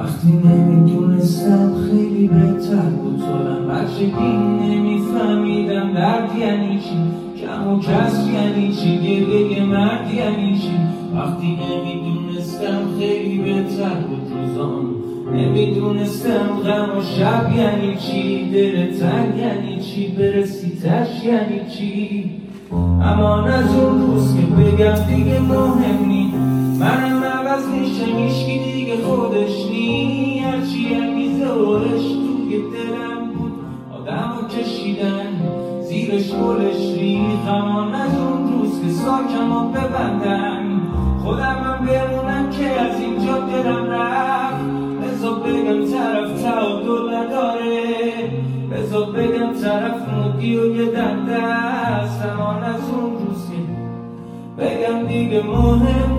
وقتی نمیدونستم خیلی بهتر بود طولم بچگی نمیفهمیدم درد یعنی چی، کم و کسر یعنی چی، گریه مرد یعنی چی. وقتی نمیدونستم خیلی بهتر بود روزام، نمیدونستم غم و شب یعنی چی، دل تنگ یعنی چی، برسی تش یعنی چی. اما از اون روز که بگم دیگه مهم نی، منم عوض میشه میشکی دیگه خودش نی. هرچی انگیزه و عشق توی دلم بود آدمو کشیدن زیرش گلش ریخ. اما از اون روز که ساکمو ببندم خودمم بمونم که از اینجا دلم رفت. بذار بگم طرف تعادل نداره، بذار بگم طرف مدی و یه دنده است. اما از اون روز که بگم دیگه مهم